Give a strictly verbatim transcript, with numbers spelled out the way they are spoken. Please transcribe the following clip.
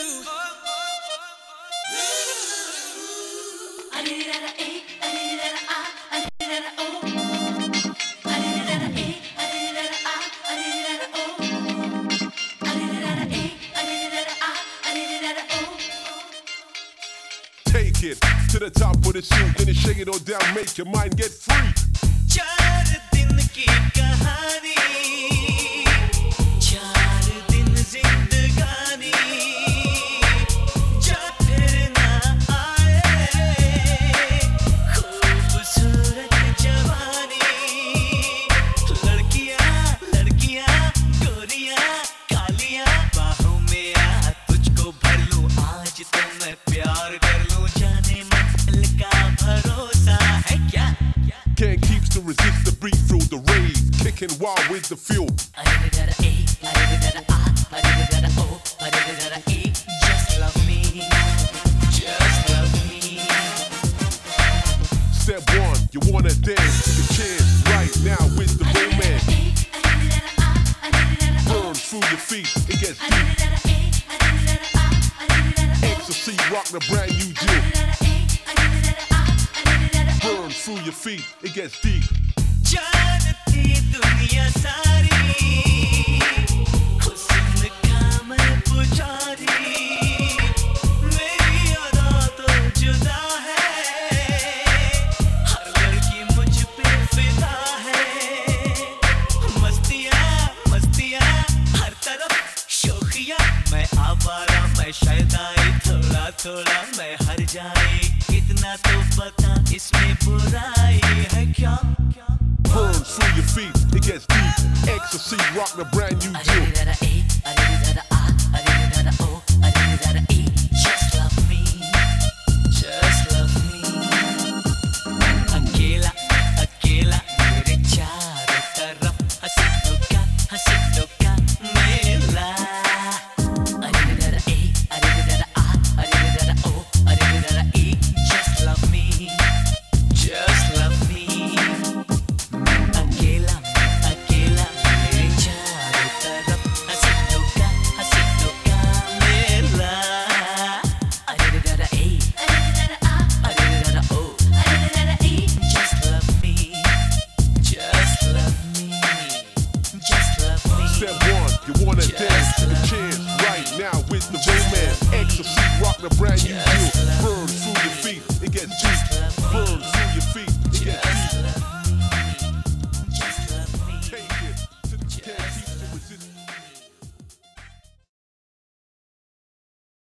Take it to the top of the shoot, then you shake it all down, make your mind get free. चार दिन की कहानी, चार दिन जिंदगानी, जो फिर ना आए, खूबसूरत जवानी, लड़कियां लड़कियां गोरियां कालियां बाहों में आ तुझको भर लूं आज तो मैं प्यार कर लूं जाने मन का भरोसा है क्या Can't keep to resist the beat through the rave, kicking wild with the fuel. Just love me, just love me. Step one, you wanna dance to the chance right now with the romance. Burn through your feet, it gets deep. Ecstasy, rock the brand new deal. Burn through your feet, it gets deep. जानती दुनिया सारी हुस्न का मैं पुजारी मेरी अदा तो जुदा है हर लड़की मुझ पे फिदा है मस्तियाँ मस्तियाँ हर तरफ शौकिया मैं आवारा मैं शैतानी थोड़ा थोड़ा मैं हर जाए इतना तो पता इसमें बुराई है क्या Burn through your feet, it gets deep. Ecstasy, rock the brand new deal. Just love me, just love me. अकेला अकेला मेरे चारों तरफ हसीनों का हसीनों का मेला Just love me, just love me. अकेला अकेला मेरे चारों तरफ हसीनों का हसीनों का मेला Just love me, just love me, just love me. Step one, you wanna dance to the chance right now with the romance. Ecstasy, rock the brand new deal.